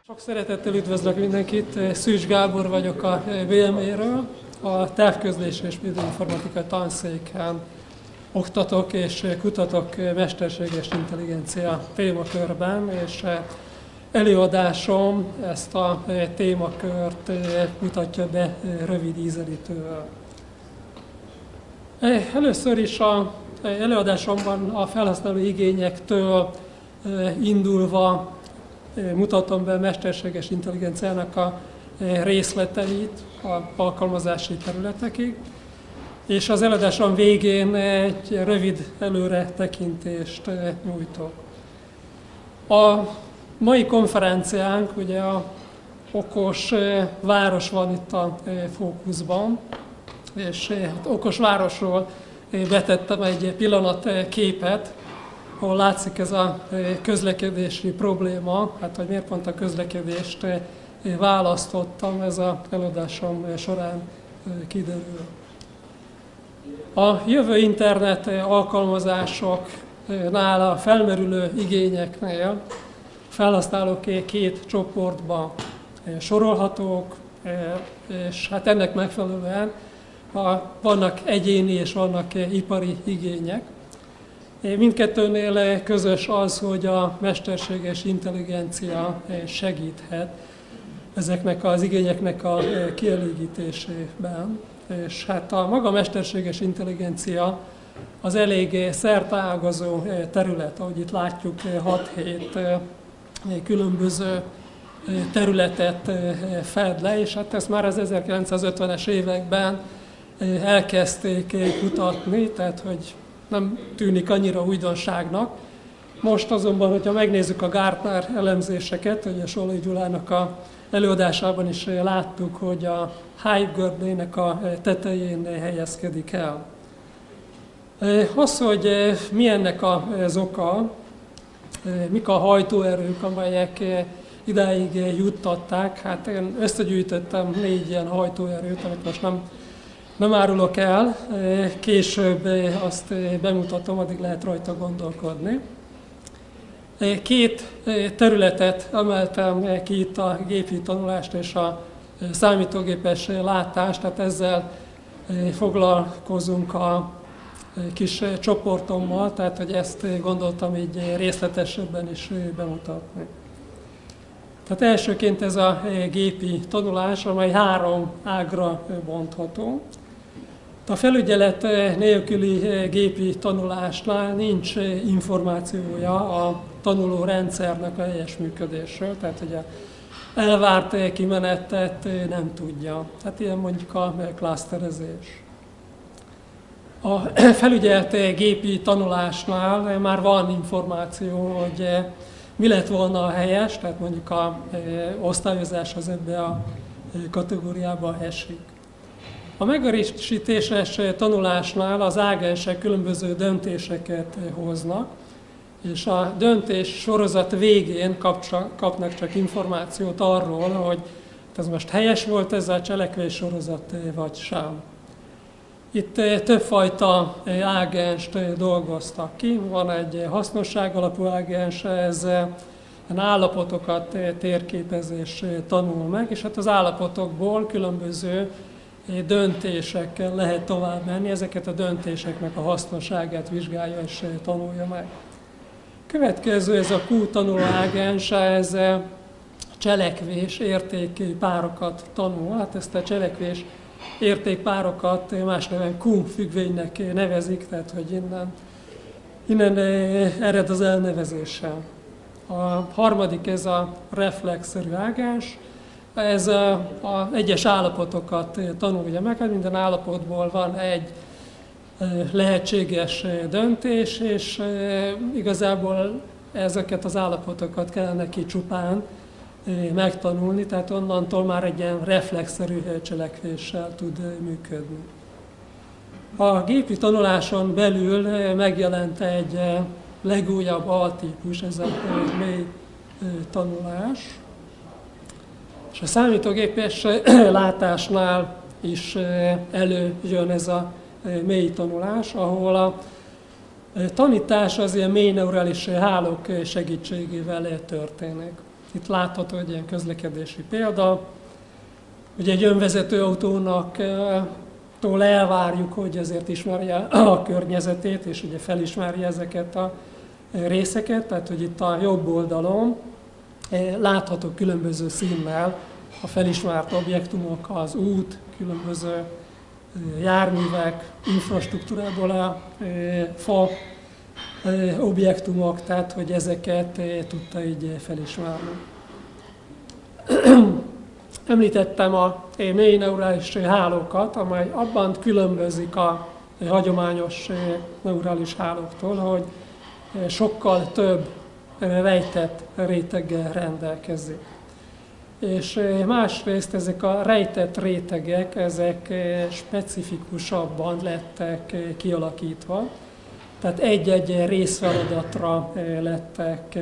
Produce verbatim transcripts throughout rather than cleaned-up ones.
Sok szeretettel üdvözlök mindenkit, Szűcs Gábor vagyok a bé em é-ről, a távközlés és videóinformatika tanszéken oktatok és kutatok mesterséges intelligencia témakörben, és előadásom ezt a témakört mutatja be rövid ízelítővel. Először is az előadásomban a felhasználó igényektől indulva mutatom be a mesterséges intelligenciának a részleteit a alkalmazási területekig, és az előadásom végén egy rövid előretekintést nyújtok. A mai konferenciánk, ugye a okos város van itt a fókuszban, és hát okos városról betettem egy pillanat képet, ahol látszik ez a közlekedési probléma, hát hogy miért pont a közlekedést választottam, ez az előadásom során kiderül. A jövő internet alkalmazásoknál, a felmerülő igényeknél felhasználók két csoportba sorolhatók, és hát ennek megfelelően vannak egyéni és vannak ipari igények. Mindkettőnél közös az, hogy a mesterséges intelligencia segíthet ezeknek az igényeknek a kielégítésében. És hát a maga mesterséges intelligencia az elég szerteágazó terület, ahogy itt látjuk, hat-hét különböző területet fed le, és hát ezt már az ezerkilencszázötvenes években elkezdték kutatni, tehát hogy nem tűnik annyira újdonságnak. Most azonban, hogyha megnézzük a Gartner elemzéseket, ugye Solói Gyulának a előadásában is láttuk, hogy a hype görbének a tetején helyezkedik el. Az, hogy mi ennek az oka, mik a hajtóerők, amelyek idáig juttatták, hát én összegyűjtöttem négy ilyen hajtóerőt, amit most nem Nem árulok el, később azt bemutatom, addig lehet rajta gondolkodni. Két területet emeltem ki itt, a gépi tanulást és a számítógépes látást, tehát ezzel foglalkozunk a kis csoportommal, tehát hogy ezt gondoltam így részletesebben is bemutatni. Tehát elsőként ez a gépi tanulás, amely három ágra bontható. A felügyelet nélküli gépi tanulásnál nincs információja a tanuló rendszernek a helyes működésről, tehát ugye elvárt kimenetet nem tudja. Tehát ilyen mondjuk a klaszterezés. A felügyelt gépi tanulásnál már van információ, hogy mi lett volna a helyes, tehát mondjuk az osztályozás az ebbe a kategóriába esik. A megerősítéses tanulásnál az ágensek különböző döntéseket hoznak, és a döntés sorozat végén kapnak csak információt arról, hogy ez most helyes volt ez a cselekvés sorozat vagy sem. Itt többfajta ágenst dolgoztak ki, van egy hasznosság alapú ágens, ez állapotokat térképez és tanul meg, és hát az állapotokból különböző döntésekkel lehet tovább menni, ezeket a döntéseknek a hasznosságát vizsgálja és tanulja meg. Következő ez a Q tanuló ágens, ez cselekvés értékpárokat tanul, hát ezt a cselekvés értékpárokat más neven Q függvénynek nevezik, tehát hogy innen, innen ered az elnevezése. A harmadik ez a reflexzerű ágens, ez a, a egyes állapotokat tanulja meg, hát minden állapotból van egy lehetséges döntés, és igazából ezeket az állapotokat kellene neki csupán megtanulni, tehát onnantól már egy ilyen reflexzerű cselekvéssel tud működni. A gépi tanuláson belül megjelent egy legújabb altípus, ez a mély tanulás. És a számítógépes látásnál is előjön ez a mély tanulás, ahol a tanítás az ilyen mély neurális hálók segítségével történik. Itt látható egy ilyen közlekedési példa. Ugye egy önvezető autónak tól elvárjuk, hogy ezért ismerje a környezetét, és ugye felismerje ezeket a részeket, tehát hogy itt a jobb oldalon látható különböző színnel a felismert objektumok, az út, különböző járművek, infrastruktúrából a fa objektumok, tehát hogy ezeket tudta így felismerni. Említettem a mély neurális hálókat, amely abban különbözik a hagyományos neurális hálóktól, hogy sokkal több rejtett réteggel rendelkezik. És másrészt ezek a rejtett rétegek, ezek specifikusabban lettek kialakítva, tehát egy-egy részfeladatra lettek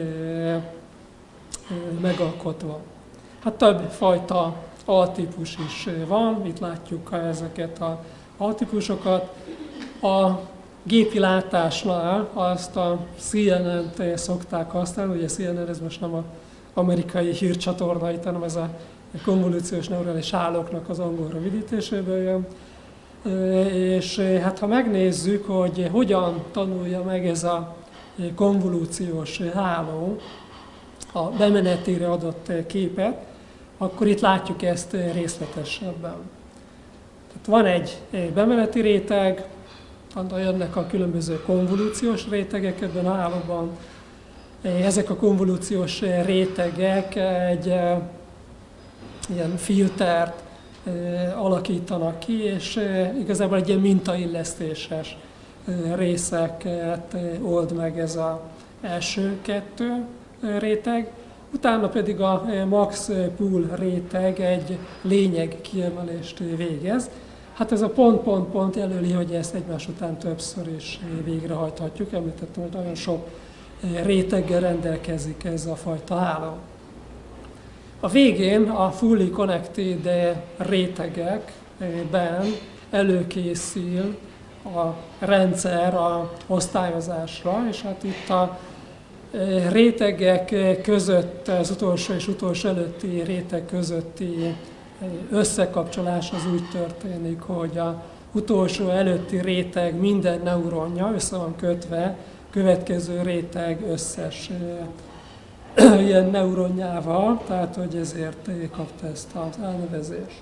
megalkotva. Hát több fajta altípus is van, itt látjuk ezeket az altípusokat. A gépi látásnál azt a C N N-t szokták használni, ugye C N N ez most nem az amerikai hírcsatorna, itt, hanem ez a konvolúciós neurális hálóknak az angol rövidítéséből jön. És hát ha megnézzük, hogy hogyan tanulja meg ez a konvolúciós háló a bemenetére adott képet, akkor itt látjuk ezt részletesebben. Tehát van egy bemeneti réteg, onnan jönnek a különböző konvolúciós rétegek ebben a hálóban. Ezek a konvolúciós rétegek egy ilyen filtert alakítanak ki, és igazából egy ilyen mintaillesztéses részeket old meg ez az első kettő réteg. Utána pedig a max pool réteg egy lényeg kiemelést végez. Hát ez a pont-pont-pont jelöli, hogy ezt egymás után többször is végrehajthatjuk. Említettem, hogy nagyon sok réteggel rendelkezik ez a fajta háló. A végén a fully connected rétegekben előkészül a rendszer a osztályozásra, és hát itt a rétegek között, az utolsó és utolsó előtti réteg közötti összekapcsolás az úgy történik, hogy az utolsó előtti réteg minden neuronja össze van kötve, következő réteg összes ilyen neuronjával, tehát hogy ezért kapta ezt az elnevezést.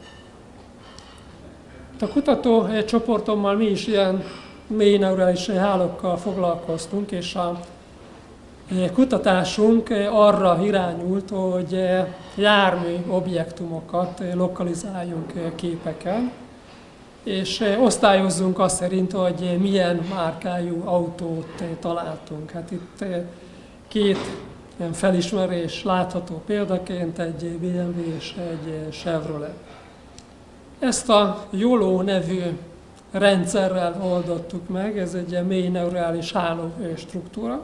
A kutató csoportommal mi is ilyen mély neurális hálókkal foglalkoztunk, és a kutatásunk arra irányult, hogy jármű objektumokat lokalizáljunk képeken, és osztályozzunk azt szerint, hogy milyen márkájú autót találtunk. Hát itt két ilyen felismerés látható példaként, egy B M W és egy Chevrolet. Ezt a YOLO nevű rendszerrel oldottuk meg, ez egy ilyen mély neurális háló struktúra.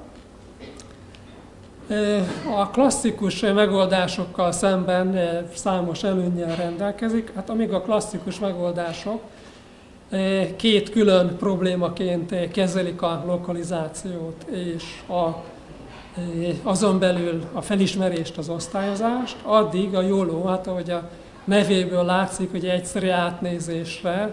A klasszikus megoldásokkal szemben számos előnnyel rendelkezik. Hát amíg a klasszikus megoldások két külön problémaként kezelik a lokalizációt és a, azon belül a felismerést, az osztályozást, addig a YOLO, hát ahogy a nevéből látszik, hogy egyszerű átnézésre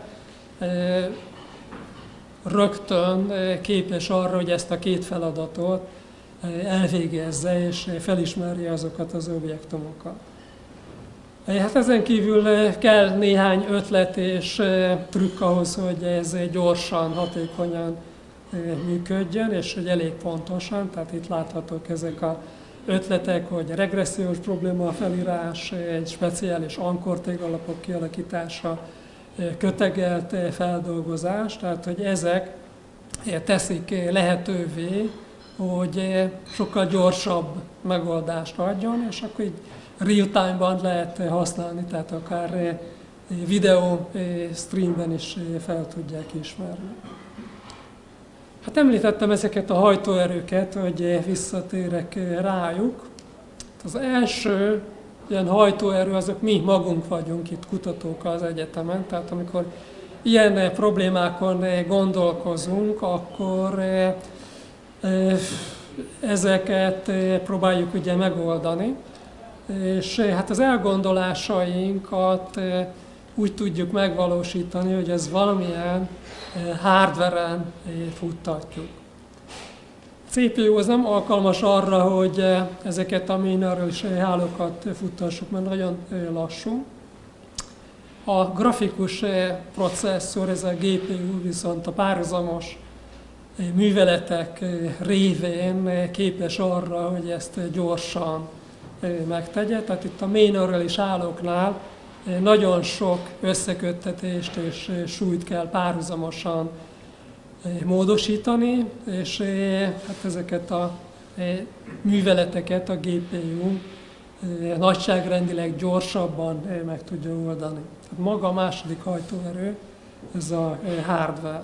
rögtön képes arra, hogy ezt a két feladatot elvégezze és felismerje azokat az objektumokat. Hát ezen kívül kell néhány ötlet és trükk ahhoz, hogy ez gyorsan, hatékonyan működjön, és hogy elég pontosan, tehát itt láthatók ezek az ötletek, hogy regressziós probléma felírás, egy speciális ankortégalapok kialakítása, kötegelt feldolgozás, tehát hogy ezek teszik lehetővé, hogy sokkal gyorsabb megoldást adjon, és akkor így real-time-ban lehet használni, tehát akár videó streamben is fel tudják ismerni. Hát említettem ezeket a hajtóerőket, hogy visszatérek rájuk. Az első ilyen hajtóerő, azok mi magunk vagyunk itt kutatók az egyetemen, tehát amikor ilyen problémákon gondolkozunk, akkor ezeket próbáljuk ugye megoldani. és hát az elgondolásainkat úgy tudjuk megvalósítani, hogy ez valamilyen hardveren futtatjuk. cé pé u az nem alkalmas arra, hogy ezeket a minerális hálókat futtassuk, mert nagyon lassú. A grafikus processzor, ez a gé pé u viszont a párhuzamos műveletek révén képes arra, hogy ezt gyorsan megtegye. Tehát itt a minerális hálóknál nagyon sok összeköttetést és súlyt kell párhuzamosan módosítani, és hát ezeket a műveleteket a gé pé u nagyságrendileg gyorsabban meg tudja oldani. Tehát maga a második hajtóerő, ez a hardware.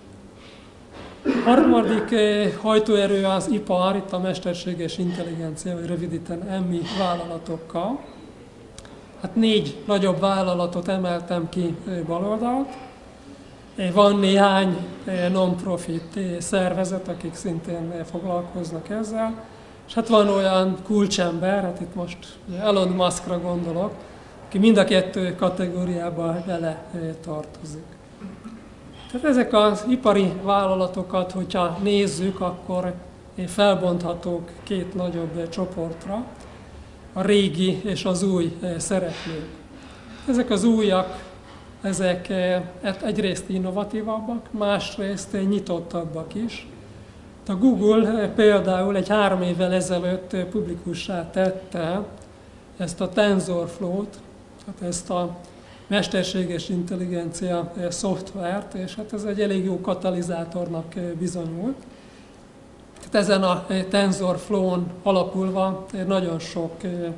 A harmadik hajtóerő az ipar, itt a mesterséges intelligencia, vagy rövidíten em i vállalatokkal. Hát négy nagyobb vállalatot emeltem ki baloldalt. Van néhány non-profit szervezet, akik szintén foglalkoznak ezzel, és hát van olyan kulcsember, hát itt most Elon Muskra gondolok, aki mind a kettő kategóriába bele tartozik. Tehát ezek az ipari vállalatokat, hogyha nézzük, akkor felbonthatók két nagyobb csoportra, a régi és az új szereplők. Ezek az újak, ezek egyrészt innovatívabbak, másrészt nyitottabbak is. A Google például egy három évvel ezelőtt publikussá tette ezt a TensorFlow-t, tehát ezt a mesterséges intelligencia szoftvert, és hát ez egy elég jó katalizátornak bizonyult. Tehát ezen a TensorFlow-on alapulva nagyon sok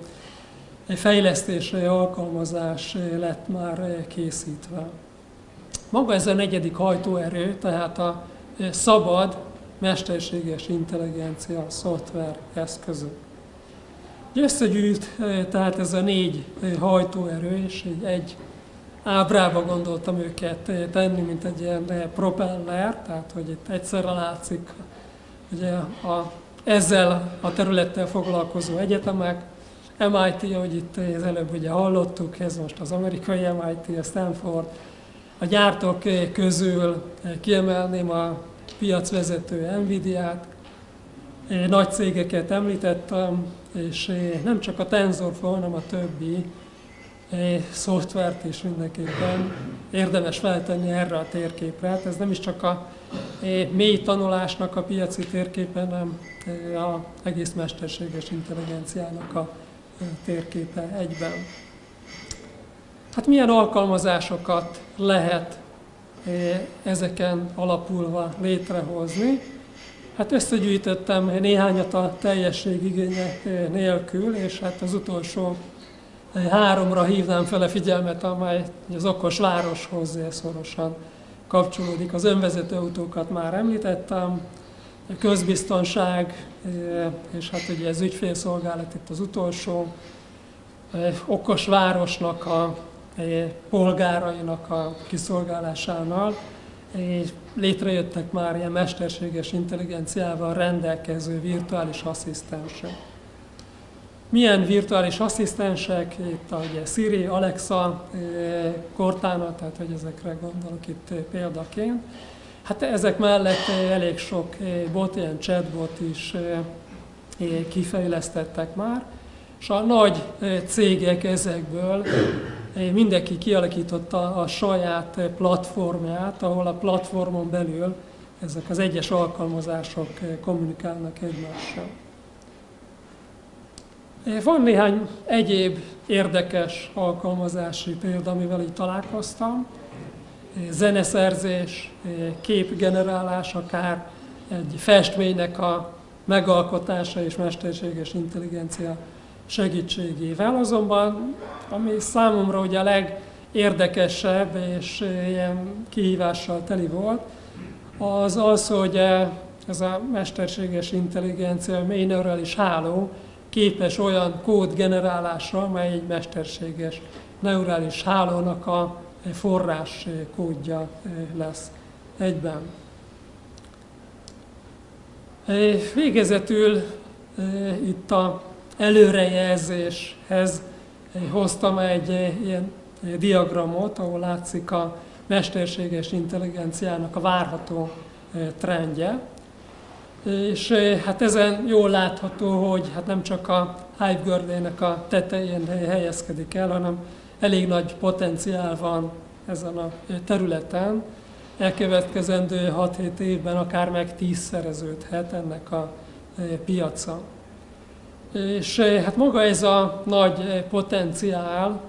fejlesztésre alkalmazás lett már készítve. Maga ez a negyedik hajtóerő, tehát a szabad mesterséges intelligencia szoftver eszközök. Összegyűjt tehát ez a négy hajtóerő, és egy, egy ábrába gondoltam őket tenni, mint egy ilyen propeller, tehát hogy itt egyszerre látszik ugye a, ezzel a területtel foglalkozó egyetemek, em i té, ahogy itt az előbb ugye hallottuk, ez most az amerikai em i té, a Stanford. A gyártók közül kiemelném a piacvezető Nvidiát, nagy cégeket említettem, és nem csak a TensorFlow, hanem a többi szoftvert is mindenképpen érdemes feltenni erre a térképre. Hát ez nem is csak a mély tanulásnak a piaci térképe, hanem az egész mesterséges intelligenciának a térképe egyben. Hát milyen alkalmazásokat lehet ezeken alapulva létrehozni? Hát összegyűjtöttem néhányat a teljesség igénye nélkül, és hát az utolsó háromra hívnám fel a figyelmet, amely az okos városhoz szorosan kapcsolódik. Az önvezető autókat már említettem, a közbiztonság, és hát ugye az ügyfélszolgálat itt az utolsó, okos városnak a polgárainak a kiszolgálásánál. Létrejöttek már ilyen mesterséges intelligenciával rendelkező virtuális asszisztensek. Milyen virtuális asszisztensek? Itt a ugye Siri, Alexa, Cortana, tehát hogy ezekre gondolok itt példaként. Hát ezek mellett elég sok bot, ilyen chatbot is kifejlesztettek már, és a nagy cégek ezekből mindenki kialakította a saját platformját, ahol a platformon belül ezek az egyes alkalmazások kommunikálnak egymással. Van néhány egyéb érdekes alkalmazási példa, amivel így találkoztam. Zeneszerzés, képgenerálás, akár egy festménynek a megalkotása és mesterséges intelligencia segítségével. Azonban, ami számomra ugye a legérdekesebb és ilyen kihívással teli volt, az az, hogy ez a mesterséges intelligencia, mély neurális háló képes olyan kódgenerálásra, amely egy mesterséges neurális hálónak a forrás kódja lesz egyben. Végezetül itt a előrejelzéshez hoztam egy ilyen diagramot, ahol látszik a mesterséges intelligenciának a várható trendje. És hát ezen jól látható, hogy hát nem csak a hype görbének a tetején helyezkedik el, hanem elég nagy potenciál van ezen a területen. Elkövetkezendő hat-hét évben akár meg tízszereződhet ennek a piaca. És hát maga ez a nagy potenciál,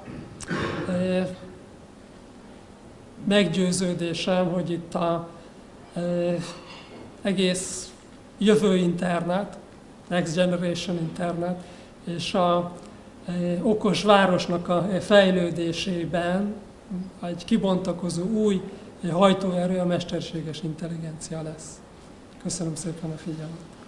meggyőződésem, hogy itt a egész jövő internet, Next Generation Internet, és a okos városnak a fejlődésében egy kibontakozó új hajtóerő a mesterséges intelligencia lesz. Köszönöm szépen a figyelmet!